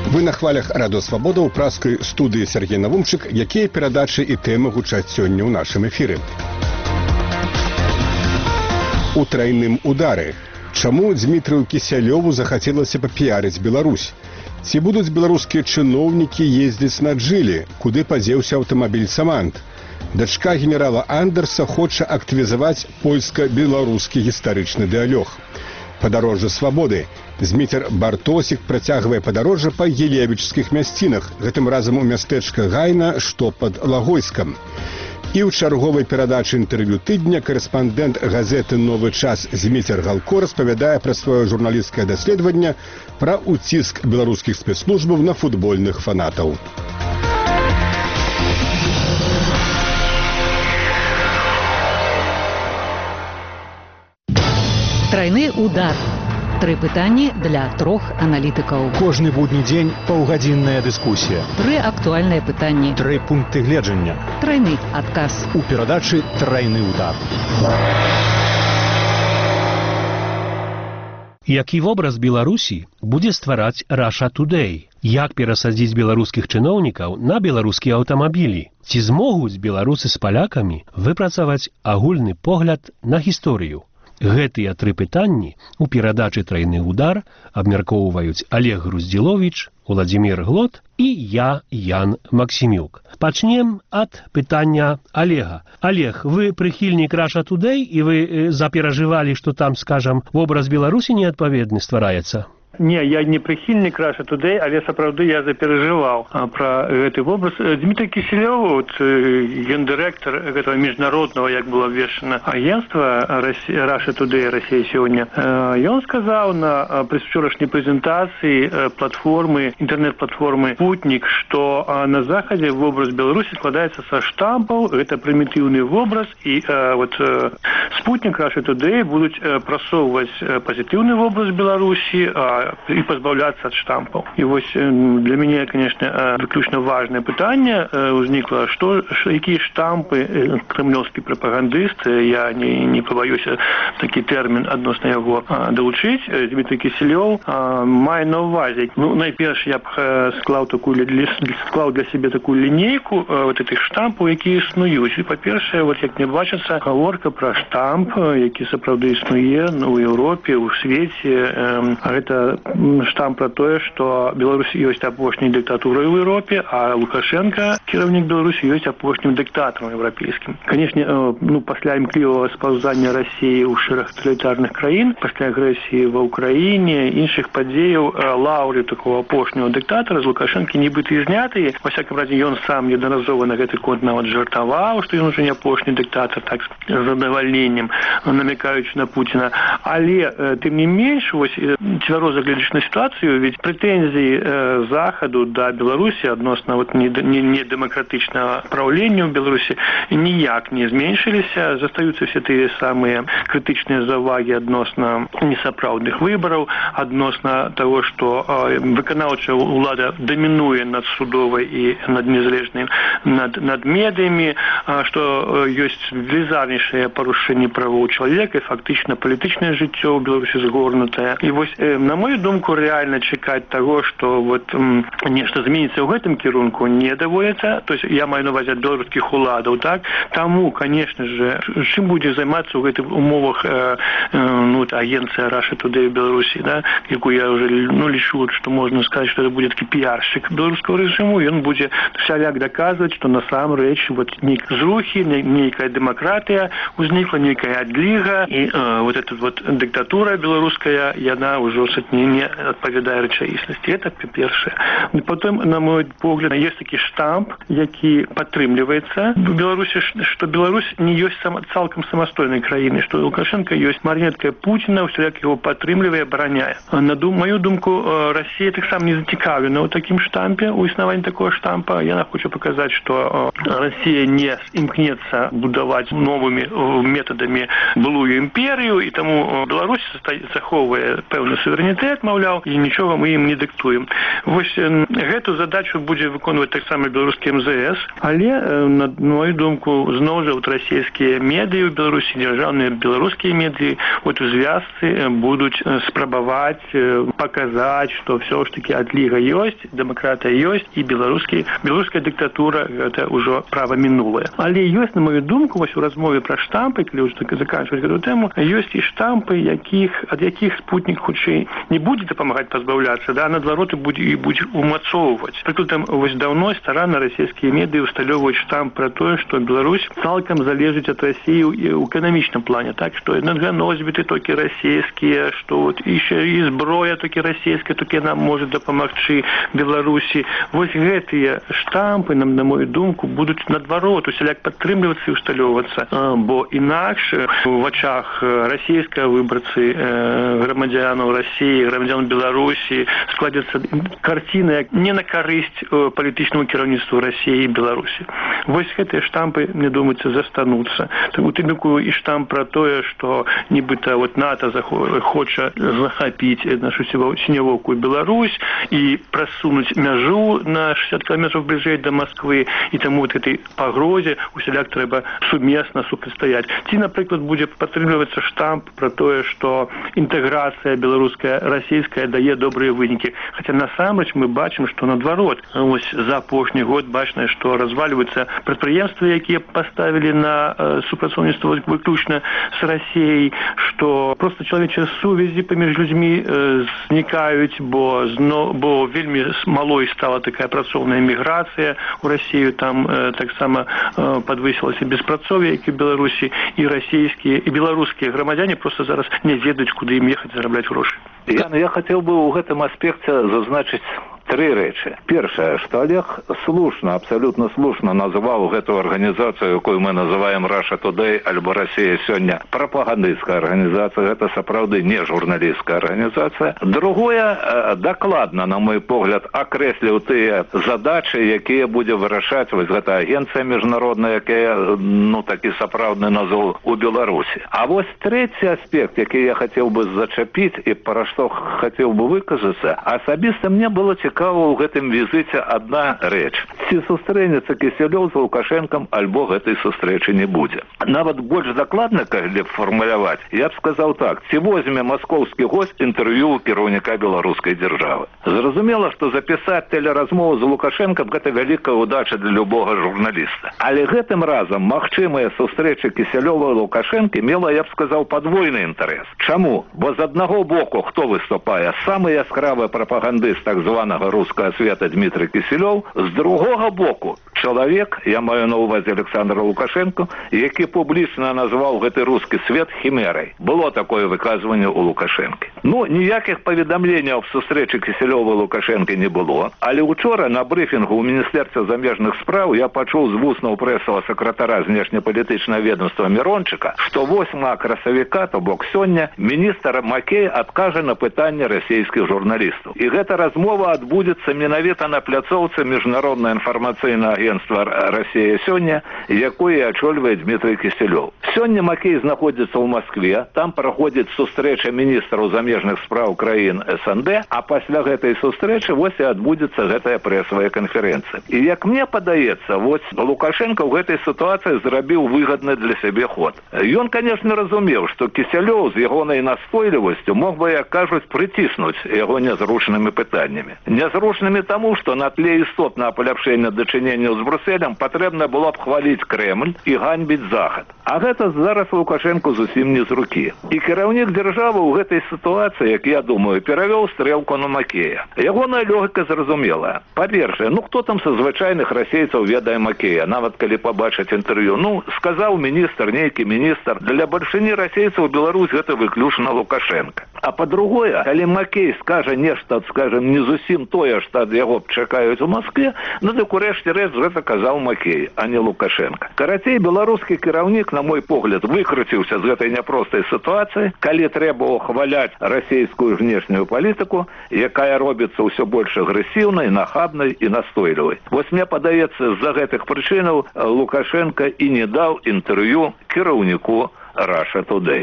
Вы на хвалях Радыё Свабода ў праскай студыі Сергей Навумчык, якія перадачы і тэмы гучаць сёння ў нашым эфіры. У трайным удары. Чаму Дмітрыю Кісялёву захацелася папіярыць Беларусь? Ці будуць беларускія чыноўнікі ездзіць на джылі? Куды падзеўся аўтамабіль «Самант»? Дачка генерала Андерса хоча актывізаваць польска-беларускі гістарычны дыялог. Падарожжа свабоды. Зміцер Бартосік працягвае падарожжа па елевічскіх мясцінах, гэтым разам у мястэчка Гайна, што пад Лагойскам. І ў чарговай перадачы інтэрв'ю тыдня карэспандэнт газеты «Новы час» Зміцер Галко распавядае пра сваё журналісцкае даследаванне пра ўціск беларускіх спецслужбаў на футбольных фанатаў. Тройны удар. 3 пытанні для 3 аналітыкаў. Кожны будні дзень паўгадзінная дыскусія. 3 актуальныя пытанні. 3 пункты гледжання. Тройны адказ. У перадачы «Тройны удар». Які вобраз Беларусі будзе ствараць Russia Today? Як перасадзіць беларускіх чыноўнікаў на беларускія аўтамабілі? Ці змогуць беларусы з палякамі выпрацаваць агульны погляд на гісторыю? Гэтыя 3 пытанні у перадачы «Тройны удар» абмяркоўваюць Олег Груздзіловіч, Владзімір Глот і я, Ян Максімюк. Пачнем ад пытання Олега. Олег, вы прыхільнік Russia Today і вы заперажывалі, што там, скажам, вобраз Беларусі неадпаведны ствараецца? Не, я не прыхільнік Russia Today, але сапраўды я заперажываў пра гэты вобраз. Дмітрий Кісялёў, гендырэктар гэтага міжнароднага, як было абвешчана, агентства Russia Today Россия сегодня, ён сказаў на прысучорашняй прэзентацыі платформы, інтэрнэт-платформы «Спутник», што на Захадзе вобраз Беларусі складаецца са штампаў, гэта прымітыўны вобраз, і «Спутник» Russia Today будуць прасоўваць пазітыўны вобраз Беларусі, и позбавляться от штампов. И вот для меня, конечно, выключно важное питание возникло, какие штампы кремлевский пропагандист, я не побоюсь такий термин относно его долучить, Дмитрий Кисельов, має на увазі. Ну, найперш я б склав для себе таку лінійку вот этих штампів, які існують. І, по-перше, вот як мне бачиться, говорка про штамп, який справді існує у Європі, у світі, это штамп про тое, што Беларусь ёсць апошняй дыктатурай у Европе, а Лукашенко, кіраўнік Беларусі, ёсць апошнім дыктатарам еўрапейскім. Канешне, пасля імклівага спаўзання Расіі ў шэраг таталітарных краін, пасля агрэсіі ва Ўкраіне, іншых падзеяў, лаўры такого апошняга дыктатара з Лукашэнкі нібыта і зняты. Во всяком разе, ён сам неаднаразова на гэты конт нават жартаваў, што ён ужо не апошні дыктатар, так з задавальненнем, намякаючы на Пуціна. Але, тым не менш, вось цвяроза глядзячы на ситуацию, ведь претензии Заходу до Беларуси относно вот недемократичного правления в Беларуси ніяк не зменшились, застаются все те самые критичные заваги относно несапраўдных выборов, относно того, что выканаўчая улада доминует над судовой и над незалежным, над медыями, что есть велізарнейшее порушение правоў человека и фактично политичное жыццё в Беларуси згорнутое. И вот, на мою думку, реально чекать того, что вот нешта зменіцца ў гэтым кірунку, не даводится. То есть я маю на увазі беларускіх уладаў, так? Таму, конечно же, чым будзе займацца ў гэтых умовах агенцыя Russia Today в Беларусі, да, якую я уже лічу, что можно сказать, что это будет такі піаршчык беларускага режиму, ён будзе всяляк доказывать, что насамрэч вот нейкая зрухі, нейкая демократия узнікла, нейкая адліга, и вот эта вот диктатура беларуская, яна ўжо не адпавядае рэчаіснасці. Это першае. Потым, на мой погляд, есть такі штамп, які падтрымліваецца в Беларусі, што Беларусь не ёсць цалкам самастойнай краінай, што Лукашенко ёсць марionетка Путіна, усяляк яго падтрымлівае, абараняе. На мою думку, Расія таксама не зацікаўлена ў такім штампе, у існаванні такого штампа. Яна хоча паказаць, што Расія не імкнецца будаваць новымі метадамі былую імперію, і таму Беларусь захоўвае пэўны суверэнітэт, суверэнітэт, маўляў, і нічога мы ім не дыктуем. Вось гэту задачу будзе выконваць таксама беларускі МЗС, але, на мою думку, зноў жа расійскія медыі ў Беларусі, дзяржаўныя беларускія медыі у звязцы будуць спрабаваць паказаць, што ўсё ж такі адліга ёсць, дэмакратыя ёсць, і беларуская дыктатура гэта ўжо права мінулае. Але ёсць, на мою думку, вось у размове пра штампы, калі ўжо заканчваць гэту тэму, ёсць і штампы, ад якіх спутнік хутчэй не будзе дапамагаць пазбаўляцца, а наадварот і будзе умацоўваць. Прыкладам, вось даўно старанна расійскія медыі усталёўваюць штамп пра тое, што Беларусь цалкам залежыць ад Расіі ў эканамічным плане, так, што энерганосьбіты толькі расійскія, што вот і зброя толькі расійская, толькі нам можа дапамагчы Беларусі. Вось гэтыя штампы, на мою думку, будуць наадварот усяляк падтрымлівацца і усталёўвацца, бо інакш у вачах расійскага выбарцы, грамадзянаў Расіі, грамадзян Беларусі складзецца карціна не на карысць палітычнаму кіраўніцтву Расіі і Беларусі. Вось гэтыя штампы, мне думаецца, застануцца. У тым ліку і штамп пра тое, што нібыта вот НАТО хоча захапіць нашу сінявокую Беларусь і прасунуць мяжу на 60 кілометраў бліжэй да Масквы, і таму вот этой пагрозе усяляк трэба сумесна супрацьстаяць. Ці, напрыклад, будзе падтрымлівацца штамп пра тое, што інтэграцыя беларуская, расійская дае добрыя вынікі. Хаця насамрэч мы бачым, што наадварот, вось за апошні год бачна, што развальваюцца прадпрыемствы, якія паставілі на супрацоўніцтва выключна з Расіяй, што проста чалавечыя сувязі паміж людзьмі знікаюць, бо вельмі малой стала такая працоўная міграцыя ў Расію, там таксама падвысілася беспрацоўе, як і в Беларусі, і расійскія, і беларускія грамадзяне проста зараз не ведаюць, куды ім ехаць зарабляць грошы. Я хацеў бы ў гэтым аспекце зазначыць три рэчы. Першае, што Олег слушна, абсолютно слушна назваў гэту арганізацыю, якую мы называем Russia Today альбо Россия сёння, прапагандысцкая арганізацыя, гэта сапраўды не журналістская арганізацыя. Другое, дакладна, на мой погляд, акрэсліў тыя задачы, якія будзе вырашаць вось гэта агенцыя міжнародная, якая, такі сапраўдны назваў у Беларусі. А вось трэці аспект, які я хацеў бы зачапіць і пра што хацеў бы выказацца, асабіста мне было цікава ў гэтым візіце адна рэч. Ці сустрэнецца Кісялёў з Лукашэнкам, альбо гэтай сустрэчы не будзе. Нават больш дакладна, калі фармуляваць, я б сказаў так: ці возьме маскоўскі госць інтэрв'ю ў кіраўніка беларускай дзяржавы. Зразумела, што запісаць тэлеразмову з Лукашэнкам гэта вялікая ўдача для любога журналіста. Але гэтым разам магчымая сустрэча Кісялёва і Лукашэнкі мела, я б сказаў, падвойны інтарэс. Чаму? Бо з аднаго боку хто выступае? Самы яскравы прапагандыст так званага рускага света Дмітрый Кісялёў, з другога боку чалавек, я маю на ўвазе Александра Лукашенко, які публічна назваў гэты рускі свет хімерай. Было такое выказванне ў Лукашэнкі. Ніякіх паведамленняў аб сустрэчы Кісялёва і Лукашэнкі не было, але учора на брыфінгу ў Міністэрстве замежных спраў я пачуў з вуснаў прэсавага сакратара знешнепалітычнага ведомства Мірончыка, што 8 красавіка, то бок сёння, міністр Макей адкажа на пытанне расійскіх журналістаў. І гэта размова адбудзецца менавіта на пляцоўцы міжнароднае інфармацыйнае агентства «Россия сёння», якое ачольвае Дмітрый Кісялёў. Сёння Макей знаходзіцца ў Маскве, там праходзіць сустрэча міністраў замежных спраў краін СНД, а пасля гэтай сустрэчы вось і адбудзецца гэтая прэсавая канферэнцыя. І як мне падаецца, вось Лукашенко ў гэтай сітуацыі зрабіў выгадны для сябе ход. Ён, конечно, разумеў, што Кісялёў з ягонай настойлівасцю мог бы, як кажуць, прыціснуць яго нязручнымі пытаннямі. Нязручнымі таму, што на тле істотнага паляпшэння дачынення з Брюсселем патрэбна было б хваліць Крэмль і ганьбіць Захад. А гэта зараз Лукашенко зусім не з рукі. І кіраўнік дзяржавы ў гэтай сітуацыі, як я думаю, перавёў стрэлку на Макея. Ягоная логіка зразумелая. Па-першае, хто там са звычайных расейцаў ведае Макея, нават калі пабачыць інтэрв'ю. Сказаў міністр, нейкі міністр, для бальшыні расейцаў Беларусь гэта выключна Лукашенко. А па-другое, калі Макей скажа нешта, скажем, не зусім тое, што ад яго чакаюць у Маскве, дык урэшце рэч гэта казаў Макей, а не Лукашенко. Карацей, беларускі кіраўнік, на мой погляд, выкруціўся з гэтай няпростай сітуацыі, калі трэба ухваляць расійскую знешнюю палітыку, якая робіцца ўсё больш агрэсіўнай, нахабнай і настойлівай. Вось мне падаецца, з-за гэтых прычынаў Лукашенко і не даў інтэрв'ю кіраўніку Russia Today.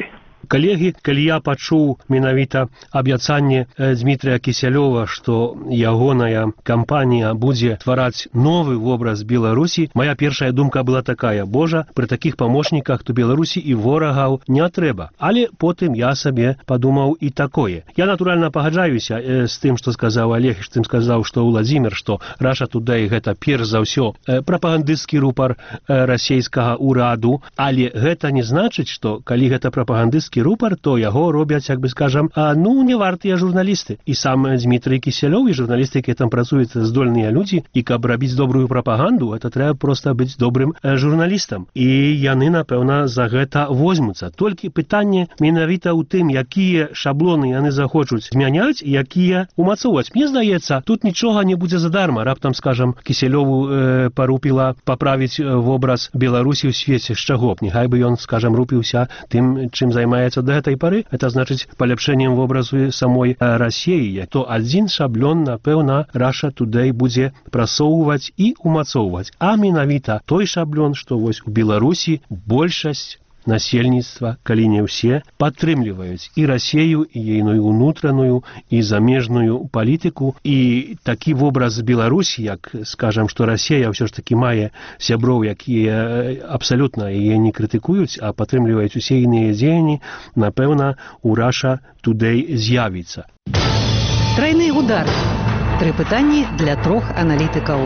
Калегі, калі я пачуў менавіта абяцанне Дмітрия Кісялёва, што ягоная кампанія будзе ствараць новы вобраз Беларусі, моя першая думка была такая: Божа, пры такіх памочніках то Беларусі і ворагаў не трэба. Але потым я сабе падумаў і такое. Я, натуральна, пагаджаюся з тым, што сказаў Олег, з тым сказаў, што Владзімір, што Russia Today гэта перш за ўсё прапагандысцкі рупар расійскага ўраду, але гэта не значыць, што калі гэта прапагандысцкі рупар, то яго робяць, як бы скажам, не вартыя журналісты. І сам Дмітрий Кісялёў і журналісты, якія там працуюць, здольныя людзі, і каб рабіць добрую прапаганду, это трэба проста быць добрым журналістам. І яны, напэўна, за гэта возьмуцца. Толькі пытанне менавіта ў тым, якія шаблоны яны захочуць змяняць, якія умацоўваць. Мне здаецца, тут нічога не будзе задарма. Раптам, скажам, Кісялёву парупіла паправіць вобраз Беларусі ў свеце, з чаго б. Няхай бы ён, скажам, рупіўся тым, чым займаецца да гэтай пары. Это значыць паляпшэннем вобразу самой Расіі. То адзін шаблон, напэўна, Russia Today будзе прасоўваць і умацоўваць. А менавіта той шаблон, што вось у Беларусі большасць насельніцтва, калі не ўсе, падтрымліваюць і Расію, і ейную унутраную, і замежную палітыку. І такі вобраз Беларусі, як, скажам, што Расія ўсё ж такі мае сяброў, якія абсалютна яе не крытыкуюць, а падтрымліваюць усе іныя дзеянні, напэўна, у Russia Today з'явіцца. Тройны удар. 3 пытанні для 3 аналітыкаў.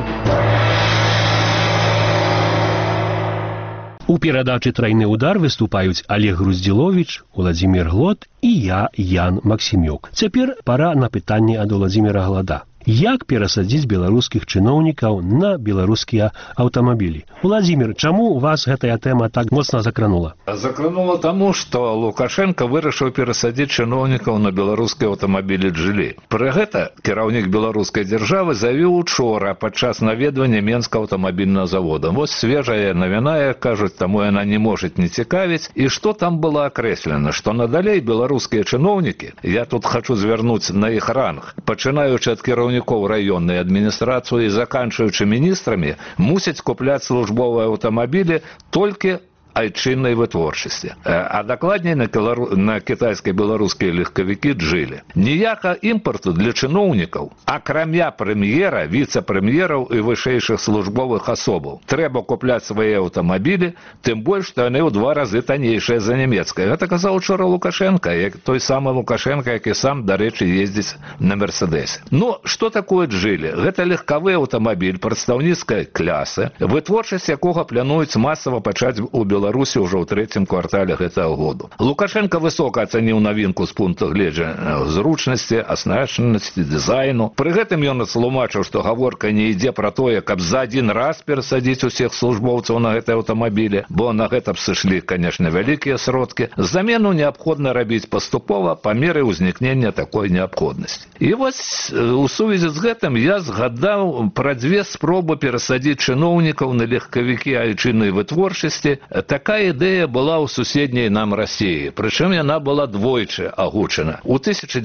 У перадачы «Тройны удар» выступаюць Олег Груздзіловіч, Владзімір Глод і я, Ян Максімюк. Цяпер пара на пытанне ад Владзіміра Глада. Як перасадзіць беларускіх чыноўнікаў на беларускія аўтамабілі? Владзімір, чаму вас гэтая тэма так моцна закранула? Закранула таму, што Лукашенко вырашыў перасадзіць чыноўнікаў на беларускія аўтамабілі «Джылі». Пры гэта кіраўнік беларускай дзяржавы заявіў учора падчас наведвання Менскага аўтамабільнага завода. Вось свежая навіна, як кажуць, таму яна не можа не цікавіць. І што там было акрэслена? Што надалей беларускія чыноўнікі, я тут хачу звярнуць на іх ранг, пачынаючы ад кіраўнікоў раённай адміністрацыі і заканчваючы міністрамі, мусяць купляць службовыя аўтамабілі толькі айчыннай вытворчасці, а дакладней на кітайска-беларускія легкавікі «Джылі». Ніяка імпарту для чыноўнікаў, акрамя прэм'ера, віцэ-прэм'ераў і вышэйшых службовых асобаў. Трэба купляць свае аўтамабілі, тым больш, што яны ў 2 разы таннейшыя за нямецкае. Гэта казаў учора Лукашенко, той самы Лукашенко, які сам, дарэчы, ездзіць на «Мерседесе». Ну, што такое «Джылі»? Гэта легкавы аўтамабіль прадстаўніцкай клясы, вытворчасць якога плануюць масава пачаць у Беларусі ўжо ў 3-м квартале гэтага году. Лукашенко высока ацаніў навінку з пункту гледжання зручнасці, аснашчанасці, дызайну. Пры гэтым ён тлумачыў, што гаворка не ідзе пра тое, каб за адзін раз перасадзіць усіх службоўцаў на гэтай аўтамабілі, бо на гэта б сышлі, канешне, вялікія сродкі. Замену неабходна рабіць паступова па меры ўзнікнення такой неабходнасці. І вось у сувязі з гэтым я згадаў пра 2 спробы перасадзіць чыноўнікаў на легкавікі айчыннай вытворчасці. Такая ідэя была ў суседняй нам Расіі, прычым яна была двойчы агучана. У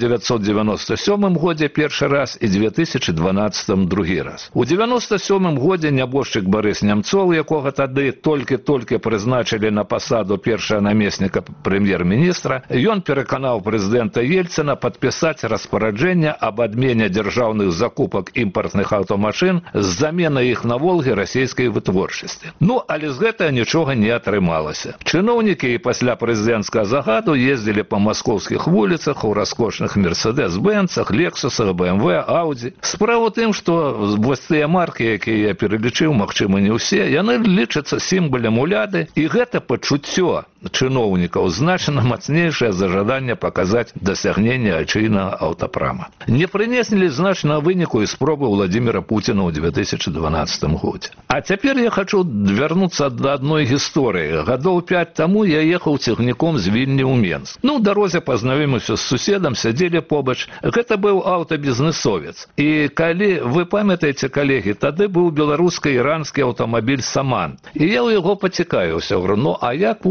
1997 годзе першы раз і 2012 другі раз. У 1997 годзе нябожчык Барыс Нямцоў, якога тады толькі прызначылі на пасаду першага намесніка прэм'ер-міністра, ён пераканаў прэзідэнта Ельцына падпісаць распараджэнне аб адмене дзяржаўных закупак імпартных аўтамашын з заменай іх на «Волгі» расійскай вытворчасці. Ну, але з гэтага нічога не атрымалася. Чыноўнікі і пасля прэзідэнцкага загаду ездзілі па маскоўскіх вуліцах у раскошных «Мерседес-бэнцах», «Лексусах», «БМВ», «Ауді». Справа ў тым, што вось тыя маркі, якія я пералічыў, магчыма, не ўсе, яны лічацца сімвалем уляды, і гэта пачуццё чыноўнікаў значна мацнейшае за жаданне паказаць дасягненне айчыннага аўтапрама. Не прынеслі значнага выніку і спробы Владзіміра Пуціна ў 2012 годзе. А цяпер я хачу вярнуцца да адной гісторыі. Гадоў 5 таму я ехаў цягніком з Вільні ў Менск. Ну, ў дарозе пазнаёміўся з суседам, сядзелі побач. Гэта быў аўтабізнесовец. І калі вы памятаеце, калегі, тады быў беларуска-іранскі аўтамабіль «Саман». І я ў яго пацікавіўся, говорю, ну, а як вось гэты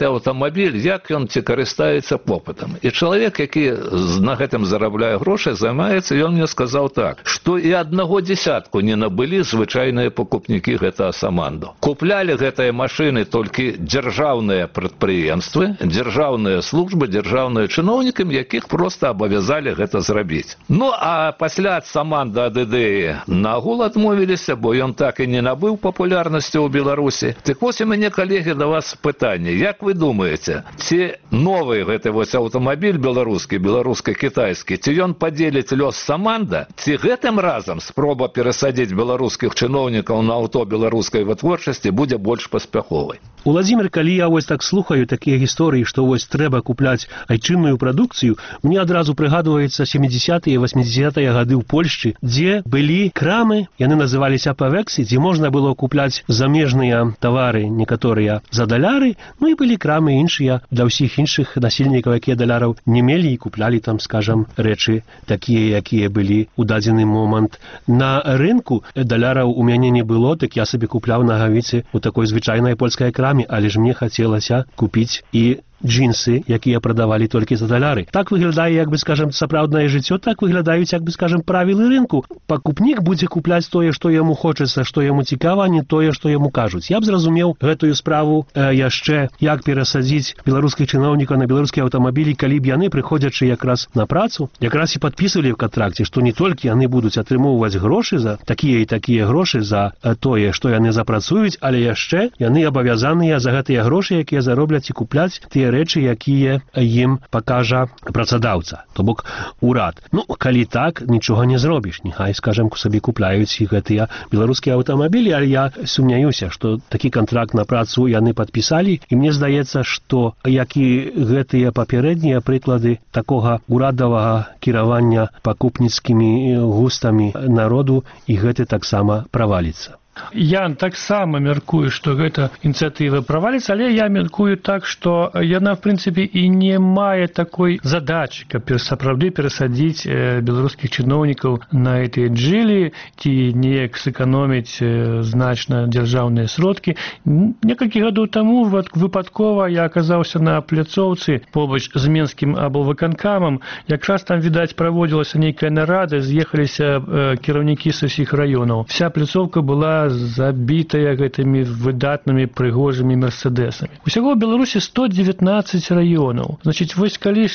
аўтамабіль, як ён ці карыстаецца попытам. І чалавек, які на гэтым зарабляе грошы, займаецца, ён мне сказаў так, што і аднаго дзесятку не набылі звычайныя пакупнікі гэтага саманду. Куплялі гэтыя машыны толькі дзяржаўныя прадпрыемствы, дзяржаўныя службы, дзяржаўныя чыноўнікам, якіх проста абавязалі гэта зрабіць. Ну, а пасля саманда ад ідэі нагул адмовіліся, бо ён так і не набыў папулярнасці ў Беларусі. Так вось у мяне, калегі, да вас пытанне. Як вы думаеце, ці новы гэты вось аўтамабіль беларускі, беларуска-кітайскі, ці ён падзеліць лёс саманда, ці гэтым разам спроба перасадзіць беларускіх чыноўнікаў на аўто беларускай вытворчасці будзе больш паспяховай? Уладзімир, калі я вось так слухаю такія гісторыі, што вось трэба купляць айчынную прадукцыю, мне адразу прыгадваецца 70-е і 80-е гады ў Польшчы, дзе былі крамы, яны называліся павексі, дзе можна было купляць замежныя тавары, некаторыя за даляры, ну і былі крамы іншыя для ўсіх іншых насельнікаў, якія даляраў не мелі і куплялі там, скажам, рэчы такія, якія былі ў дадзены момант. На рынку даляраў у мяне не было, так я сабе купляў нагавіцы у такой звычайнай польскай краме, але ж мне хацелася купіць і джинсы, якія прадавалі толькі за даляры. Так выглядае, як бы, скажем, сапраўднае жыццё, так выглядаюць, як бы, скажем, правілы рынку. Пакупнік будзе купляць тое, што яму хочацца, што яму цікава, не тое, што яму кажуць. Я б зразумеў гэтую справу яшчэ, як перасадзіць беларускіх чыноўнікаў на беларускія аўтамабілі, калі б яны, прыходзячы якраз на працу, якраз і падпісвалі ў кантракце, што не толькі яны будуць атрымоўваць грошы за такія і такія грошы за тое, што яны запрацуюць, але яшчэ яны абавязаныя за гэтыя грошы, якія заробляць і купляць тыя рэчы, якія ім пакажа працадаўца, то бок урад. Ну, калі так, нічога не зробіш. Нехай, скажем, сабе купляюць і гэтыя беларускія аўтамабілі, але я сумняюся, што такі кантракт на працу яны падпісалі, і мне здаецца, што як і гэтыя папярэднія прыклады такога урадавага кіравання пакупніцкімі густамі народу, і гэты таксама праваліцца. Я таксама мяркую, што гэта ініцыятыва праваліцца, але я мяркую так, што яна, в прынцыпе, і не мае такой задачы, каб сапраўды перасадзіць беларускіх чыноўнікаў на гэтыя джылі ці неяк сэканоміць значна дзяржаўныя сродкі. Некалькі гадоў таму выпадкова я аказаўся на пляцоўцы побач з Менскім аблвыканкамам. Якраз там, відаць, праводзілася нейкая нарада, з'ехаліся кіраўнікі з усіх раёнаў. Вся пляцоўка была забітая гэтымі выдатнымі прыгожымі мерседесамі. Усяго ў Беларусі 119 раёнаў. Значыць, вось калі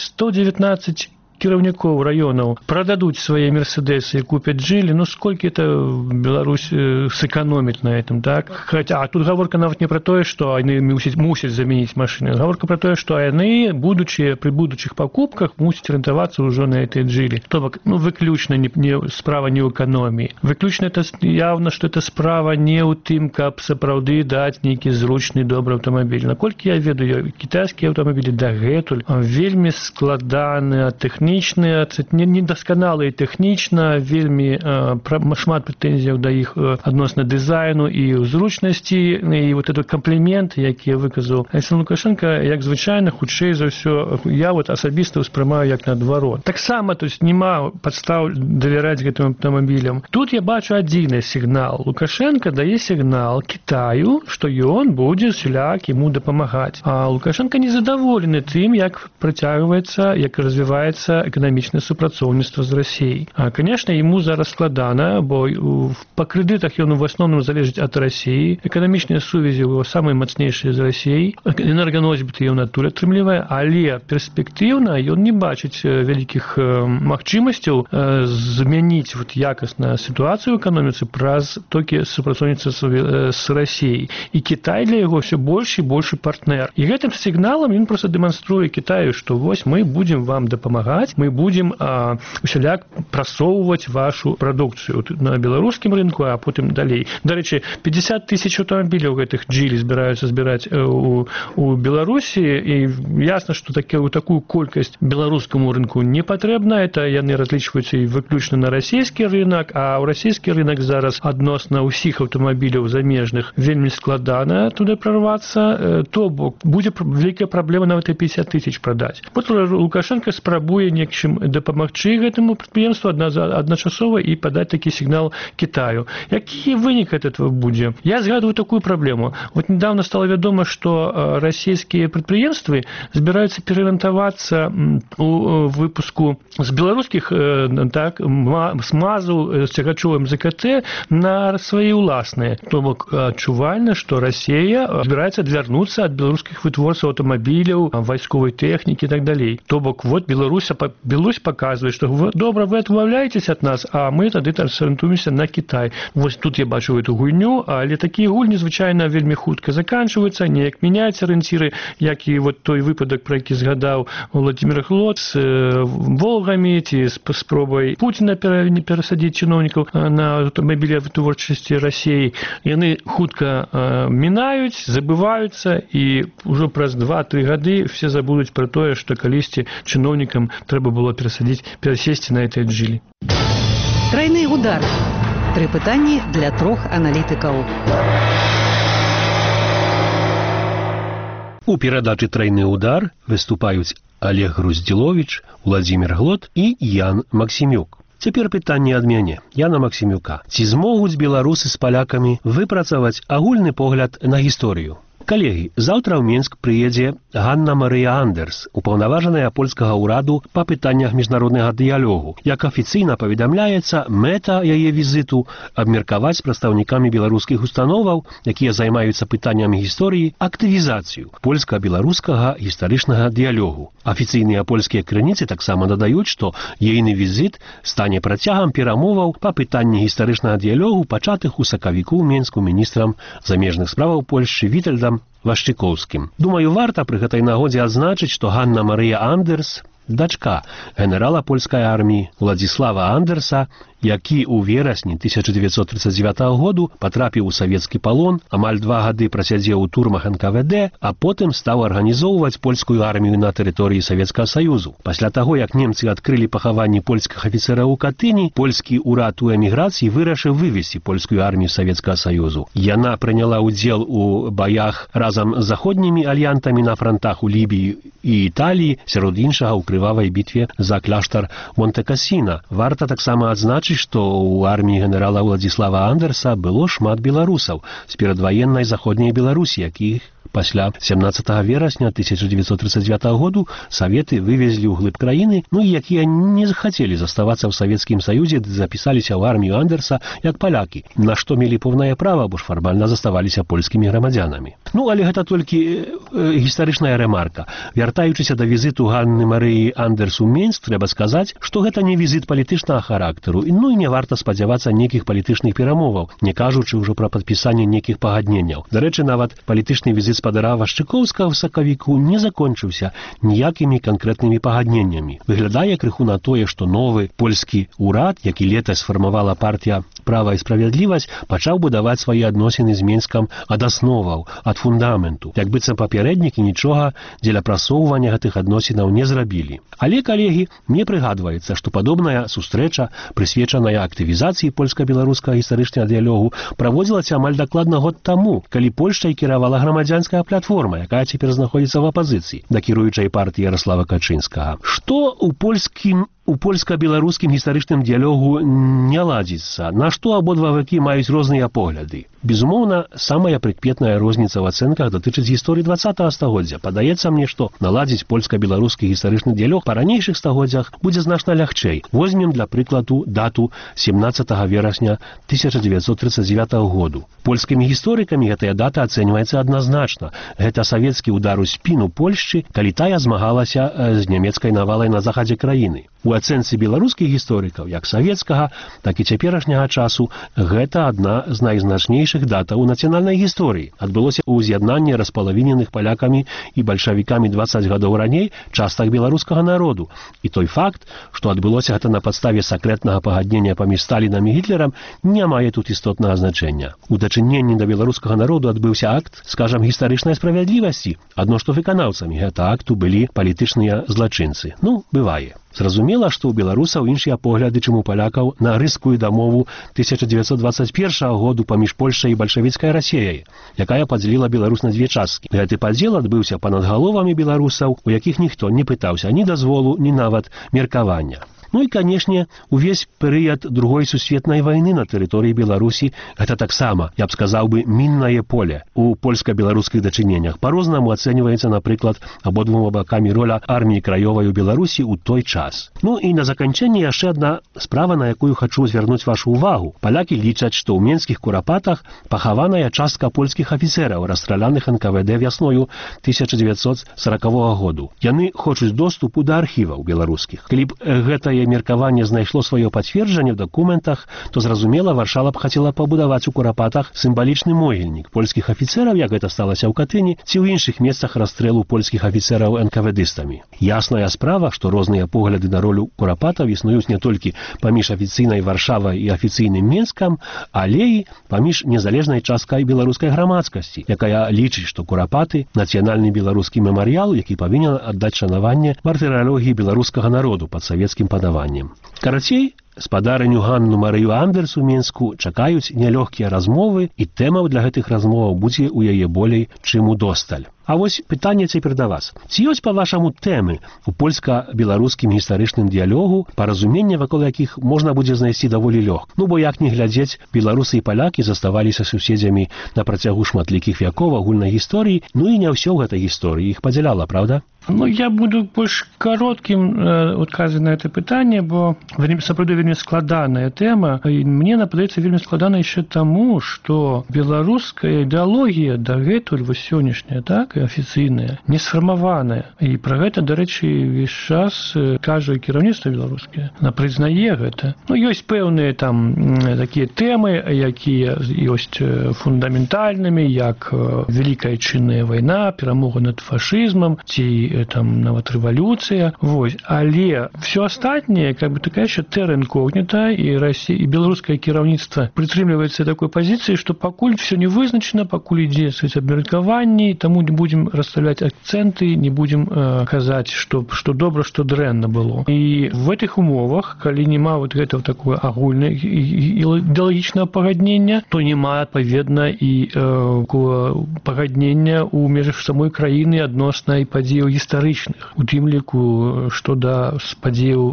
119 кіраўнікоў раёнаў прададуць свае мерседесы і купяць джылі, ну сколькі это Беларусь сэканоміць на этом, так? Хаця, а тут гаворка нават не пра тое, што яны мусяць замяніць машыны. Гаворка пра тое, што яны, пры будучых пакупках, мусяць арыентавацца ўжо на гэтыя джылі. То бок, ну, выключна справа не ў эканоміі. Выключна это явна, што это справа не ў тым, каб сапраўды даць нейкі зручны добры аўтамабіль. Наколькі я ведаю, кітайскія аўтамабілі дагэтуль вельмі складаныя, недасканалыя тэхнічна, вельмі шмат прэтэнзіяў да іх адносна дызайну і зручнасці, і вот этот камплімент, які выказаў Александр Лукашенко, як звычайна, хутчэй за ўсё, я вот асабіста ўспрымаю як наадварот. Таксама, то есть, няма падстаў давяраць гэтым аўтамабілям. Тут я бачу адзіны сігнал. Лукашенко дае сігнал Кітаю, што ён будзе усяляк яму дапамагаць. А Лукашенко незадаволены тым, як працягваецца, як развіваецца эканамічнае супрацоўніцтва з Расіяй. Конечно, ему зараз складана, бо па крэдытах ён у асноўным залежыць ад Расіі. Эканамічныя сувязі ў самыя мацнейшыя з Расіяй. Энерганосьбіты ён адтуль атрымлівае, але перспектыўна ён не бачыць вялікіх магчымасцяў змяніць якасна сітуацыю ў эканоміцы праз толькі супрацоўніцтва з Расіяй. І Кітай для яго ўсё больш і больш партнер. І гэтым сігналам ён проста дэманструе Кітаю, што вось мы будзем вам дапамагаць, мы будем усяляк прасоўваць вашу прадукцыю на беларускім рынку, а потым далей. Дарэчы, 50 тысяч аўтамабіляў гэтых джылі збіраюцца збіраць у Беларусі, і ясна, што такую колькасць беларускаму рынку не патрэбна. Это яны разлічваюцца і выключна на расійскі рынок, а ў расійскі рынок зараз адносна ўсіх аўтамабіляў замежных вельмі складана туды прарвацца, то бок будзе вялікая праблема нават і 50 тысяч прадаць. Вот Лукашенко спрабуе нечым дапамагчы гэтаму прадпрыемству адначасова і падаць такі сігнал Китаю. Які вынік этого будзе? Я згадываю такую праблему. Вот недавно стало вядома, што расійскія прадпрыемствы збіраюцца перарыентавацца у выпуску з беларускіх смазаў з цягачовым ЗКТ на свае ўласныя. То бок адчувальна, што Расія збіраецца адвярнуцца ад беларускіх вытворцаў аўтамабіляў, вайсковай тэхнікі і так далей. То бок вот Беларусь паказвае, што добра, вы адмаўляецесь ад нас, а мы тады арыентуемся на Кітай. Вось тут я бачу эту гульню, але такія гульні звычайна вельмі хутка заканчваюцца, неяк мяняюцца арыенціры, як і вот той выпадак, про які згадаў Владимир Глот з Волгамі ці з спробай Пуціна перасадзіць чыноўнікаў на аўтамабілі вытворчасці Расіі. Яны хутка мінаюць, забываюцца, і ўжо праз 2-3 гады все забудуць пра тое, што калісьці чыноўнікам трэба было перасесці на этой джилі. Тройны удар. 3 пытанні для 3 аналітыкаў. У перадачы «Тройны удар» выступаюць Олег Груздзіловіч, Владимир Глот і Ян Максімюк. Цяпер пытанне ад мяне, Яна Максімюка. Ці змогуць беларусы з палякамі выпрацаваць агульны погляд на гісторыю? Калегі, заўтра ў Мінск прыедзе Ганна Марыя Андерс, упаўнаважаная польскага ўраду па пытаннях міжнароднага дыялогу. Як афіцыйна паведамляецца, мэта яе візіту абмеркаваць з прадстаўнікамі беларускіх установаў, якія займаюцца пытаннямі гісторыі, актывізацыю польска-беларускага гістарычнага дыялогу. Афіцыйныя польскія крыніцы таксама дадаюць, што ейны візіт стане працягам перамоваў па пытанні гістарычнага дыялогу, пачатых у сакавіку ў Мінску міністрам замежных справаў Польшчы Вітальдам Вашчыкоўскім. Думаю, варта пры гэтай нагодзе адзначыць, што Ганна Марыя Андерс, дачка генерала польскай арміі Владзіслава Андерса, які ў верасні 1939 году патрапіў у савецкі палон, амаль 2 гады прасядзеў у турмах НКВД, а потым стаў арганізоўваць польскую армію на тэрыторыі Савецкага Саюзу. Пасля таго, як немцы адкрылі пахаванні польскіх афіцэраў у Катыні, польскі ўрад у эміграцыі вырашыў вывесці польскую армію Савецкага Саюзу. Яна прыняла ўдзел у баях разам з заходнімі альянтамі на франтах у Лібіі і Італіі, сярод іншага ў крывавай бітве за кляштар Монте-Кассіна. Варта таксама адзначыць, што ў арміі генерала Владзіслава Андерса было шмат беларусаў з перадваеннай заходняй Беларусі, якіх пасля 17 верасня 1939 году Саветы вывезлі ў глыб краіны, і якія не захацелі заставацца ў Савецкім Саюзе, запісаліся ў армію Андерса як палякі, на што мелі поўнае права, бо ж фармальна заставаліся польскімі грамадзянамі. Але гэта толькі гістарычная рэмарка. Вяртаючыся да візіту Ганны Марыі Андерс у Мінск, трэба сказаць, што гэта не візіт палітычнага характару, і не варта спадзявацца нейкіх палітычных перамоваў, не кажучы ўжо пра падпісанне нейкіх пагадненняў. Дарэчы, нават палітычны візіт спадара Вашчыкоўскага ў сакавіку не закончыўся ніякімі канкрэтнымі пагадненнямі. Выглядае крыху на тое, што новы польскі ўрад, які летась сфармавала партія «Права і справядлівасць», пачаў будаваць свае адносіны з Мінскам ад асноваў, ад фундаменту. Як быццам папярэднікі нічога дзеля прасоўвання гэтых адносінаў не зрабілі. Але, калегі, мне прыгадваецца, што падобная сустрэча, прысвечаная актывізацыі польска-беларускага гістарычнага дыялогу, праводзілася амаль дакладна год таму, калі Польшчай кіравала грамадзянская платформа, якая цяпер знаходзіцца ў апазіцыі да кіруючай партыі Ярослава Качынскага. Што у польска-беларускім гістарычным дыялогу не ладзіцца, на што абодва бакі маюць розныя погляды. Безумоўна, самая прыкметная розніца ў ацэнках датычыць гісторыі 20-го стагоддзя. Падаецца мне, што наладзіць польска-беларускі гістарычны дыялог па ранейшых стагоддзях будзе значна лягчэй. Возьмем для прыкладу дату 17 верасня 1939 году. Польскімі гісторыкамі гэтая дата ацэньваецца адназначна. Гэта савецкі удар у спіну Польшчы, калі тая змагалася з нямецкай навалай на захадзе краіны. У ацэнцы беларускіх гісторыкаў, як савецкага, так і цяперашняга часу, гэта адна з найзначнейшых датаў у нацыянальнай гісторыі. Адбылося ў з'яднанні распалавіненых палякамі і бальшавікамі 20 гадоў раней частак беларускага народу. І той факт, што адбылося гэта на падставе сакрэтнага пагаднення паміж Сталінам і Гітлерам, не мае тут істотнага значэння. У дачыненні да беларускага народу адбыўся акт, скажам, гістарычнай справядлівасці, адно што выканаўцамі гэта акту былі палітычныя злачынцы. Бывае. Зразумела, што ў беларусаў іншыя погляды, чым у палякаў на рыскую дамову 1921 году паміж Польшай і бальшавіцкай Расіяй, якая падзяліла Беларусь на две часткі. Гэты падзел адбыўся па-над галовамі беларусаў, у якіх ніхто не пытаўся ні дазволу, ні нават меркавання. Ну і, канешне, увесь перыяд Другой сусветнай вайны на тэрыторыі Беларусі гэта таксама, я б сказаў бы, міннае поле у польска-беларускіх дачыненнях. Па-рознаму ацэньваецца, напрыклад, абодвума бакамі роля арміі краёвай у Беларусі ў той час. Ну і на заканчэнне яшчэ адна справа, на якую хачу звярнуць вашу ўвагу. Палякі лічаць, што ў менскіх курапатах пахаваная частка польскіх афіцэраў, расстраляных НКВД вясною 1940 году. Яны хочуць доступу да архіваў беларускіх. Калі б гэтае меркаванне знайшло сваё пацверджанне ў дакументах, то, зразумела, Варшава б хацела пабудаваць у курапатах сімвалічны могільнік польскіх афіцэраў, як гэта сталася ў Катыні, ці ў іншых месцах расстрэлу польскіх афіцэраў НКВДыстамі. Ясная справа, што розныя погляды на ролю курапатаў існуюць не толькі паміж афіцыйнай Варшавай і афіцыйным Менскам, але і паміж незалежнай часткай беларускай грамадскасці, якая лічыць, што курапаты — нацыянальны беларускі мемарыял, які павінен аддаць шанаванне мартыралогіі беларускага народу пад савецкім панаваннем. Карацей, спадарыню Ганну Марыю Андерс у Менску чакаюць нялёгкія размовы, і тэмаў для гэтых размоваў будзе ў яе болей, чым удосталь. А вось пытанне цяпер да вас. Ці ёсць, па-вашаму, тэмы у польска-беларускім гістарычным дыялогу, паразуменне, вакол якіх можна будзе знайсці даволі лёгка? Ну, бо як не глядзець, беларусы і палякі заставаліся суседзямі на працягу шматлікіх вякоў агульнай гісторыі, ну і не ўсё ў гэтай гісторыі іх падзяляла, правда? Ну, я буду больш кароткім адказваць на это пытанне, бо сапраўды вельмі складаная тэма, і мне нападаецца вельмі складана яшчэ таму, што беларуская ідэалогія дагэтуль вось сённяшняя, так, і афіцыйная, не сфармаваная. І пра гэта, дарэчы, увесь час кажа кіраўніцтва беларускае. Яна прызнае гэта. Ну, ёсць пэўныя там такія тэмы, якія ёсць фундаментальнымі, як Вялікая Адчынная вайна, перамога над фашызмам, ці там нават рэвалюцыя. Вось. Але все астатняе, как бы такая еще терра инкогнита, і беларускае кіраўніцтва прытрымліваецца такой пазіцыі, што пакуль все не вызначана, пакуль ідзе абмеркаванне, таму не будзем расставляць акцэнты, не будзем казаць, што добра, што дрэнна было. І в этих умовах, калі няма вот гэтага такое агульнае ідэалагічнага пагаднення, то няма адпаведна і пагаднення ў межах самой краіны адносна і падзеяў гістарычных, у тым ліку, што да падзеяў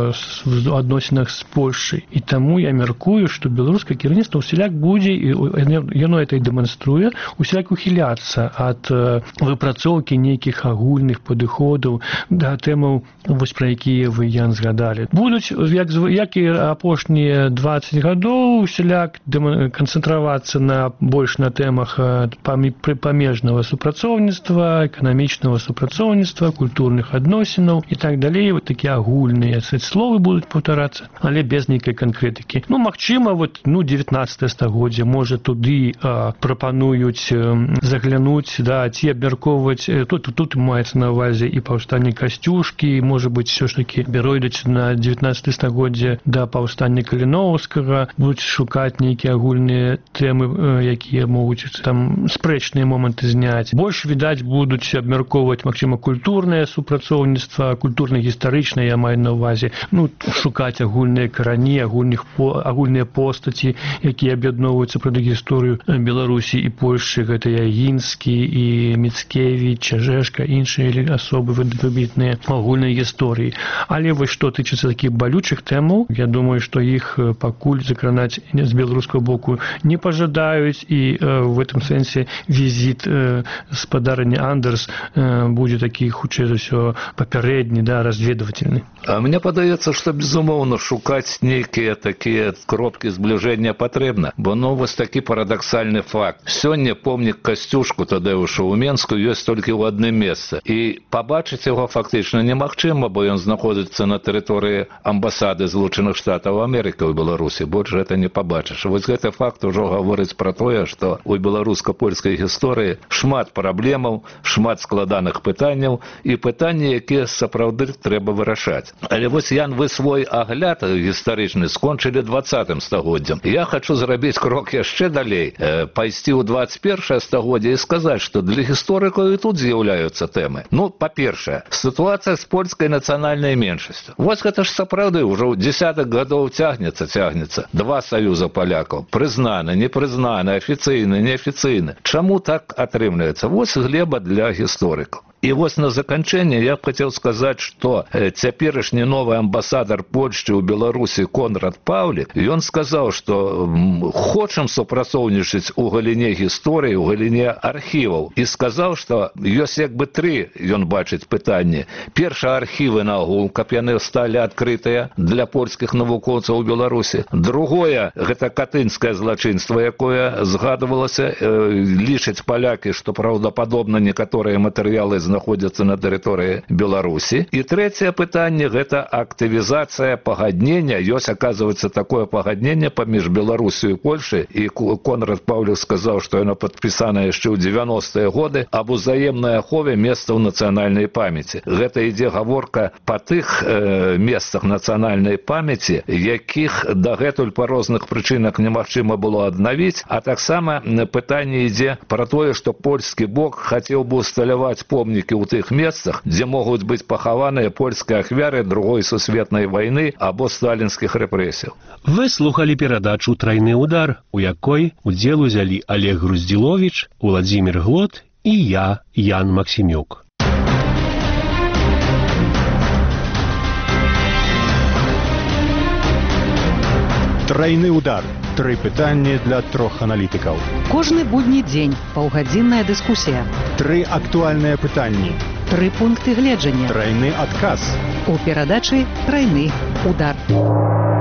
в адносінах з Польшчай. І таму я мяркую, што беларускае кіраўніцтва усяляк будзе, і яно это і дэманструе, усяляк ухіляцца ад выпрацоўкі нейкіх агульных падыходаў да тэмаў, вось пра якія вы, Ян, згадалі. Будуць, як і апошнія 20 гадоў, усяляк канцэнтравацца больш на тэмах памежнага супрацоўніцтва, эканамічнага супрацоўніцтва, культурных адносінаў і так далей. Вот такія агульныя словы будуць паўтарацца, але без нейкай канкрэтыкі. Ну, магчыма, 19 стагоддзя, можа, туды прапануюць заглянуць, да, ці абмяркоўваць, тут маецца на ўвазе і паўстанне Касцюшкі, можа быць, все ж таки перайдуць на 19 стагоддзя да паўстання Каліноўскага, будуць шукаць нейкія агульныя тэмы, якія могуць там спрэчныя моманты зняць. Больш, відаць, будуць абмяркоўваць, магчыма, культурнае супрацоўніцтва, культурна-гістарычнае, я маю на ўвазе, ну, шукаць агульныя карані, агульныя постаці, якія аб'ядноўваюцца пра гісторыю Беларусі і Польшчы, гэта Ягінскі і Міцкевіч, Чажэшка, іншыя асобы выбітныя агульнай гісторыі. Але вось што тычыцца такіх балючых тэмаў, я думаю, што іх пакуль закранаць з беларускага боку не пажадаюць, і в этом сэнсе візіт спадарыні Андерс будзе такі, хутчэй за ўсё, папярэдні, да, разведвательны. А мне падаецца, што, безумоўна, шукаць нейкія такія кропкі збліжэння патрэбна, бо, ну, вось такі парадаксальны факт. Сёння помнік Касцюшку Тадэушу ў Менску ёсць толькі ў адным месцы. І пабачыць яго фактычна немагчыма, бо ён знаходзіцца на тэрыторыі амбасады Злучаных Штатаў Амерыкі ў Беларусі. Больш гэта не пабачыш. Вось гэты факт ужо гаворыць пра тое, што ў беларуска-польскай гісторыі шмат праблемаў, шмат складаных пытанняў і пытанні, якія сапраўды трэба вырашаць. Але вось, Ян, вы свой агляд гістарычны скончылі 20 стагоддзям. Я хачу зрабіць крок яшчэ далей, пайсці ў 21 стагоддзе і сказаць, што для гісторыкаў і тут з'яўляюцца тэмы. Ну, па-першае, сітуацыя з польскай нацыянальнай меншасцю. Вось гэта ж сапраўды ўжо ў дзесятых гадоў цягнецца. Два саюза палякаў. Прызнаны, непрызнаны, афіцыйны, неафіцыйны. Чаму так атрымліваецца? Вось глеба для гісторыкаў. І вось на заканчэнне я б хацеў сказаць, што цяперашні новы амбасадар Польшчы ў Беларусі Конрад Паўлік, ён сказаў, што хочам супрацоўнічаць у галіне гісторыі, у галіне архіваў. І сказаў, што ёсць як бы тры, ён бачыць, пытанні. Першае, архівы нагул, каб яны сталі адкрытыя для польскіх навукоўцаў у Беларусі. Другое, гэта катынскае злачынства, якое згадывалася, лічаць палякі, што праўдападобна некаторыя матэрыялы знаходзяцца на тэрыторыі Беларусі. І трэцяе пытанне – гэта актывізацыя пагаднення. Ёсць, аказваецца, такое пагадненне паміж Беларусю і Польшай. І Конрад Паўлік сказаў, што яно падпісана яшчэ ў 90-е годы аб узаемнай ахове месцаў нацыянальнай памяці. Гэта ідзе гаворка па тых месцах нацыянальнай памяці, якіх дагэтуль па розных прычынах немагчыма было аднавіць, а таксама пытанне ідзе пра тое, што польскі бок хацеў бы усталяваць помнікі ў тых месцах, дзе могуць быць пахаваныя польскія ахвяры Другой сусветнай вайны або сталінскіх рэпрэсіяў. Вы слухалі перадачу «Трайны удар», у якой удзел узялі Олег Груздзіловіч, Уладзімір Глот і я, Ян Максімюк. Трайны удар. Тры пытанні для трох аналітыкаў. Кожны будні дзень паўгадзінная дыскусія. Тры актуальныя пытанні. Тры пункты гледжання. Трайны адказ. У перадачы «Трайны удар».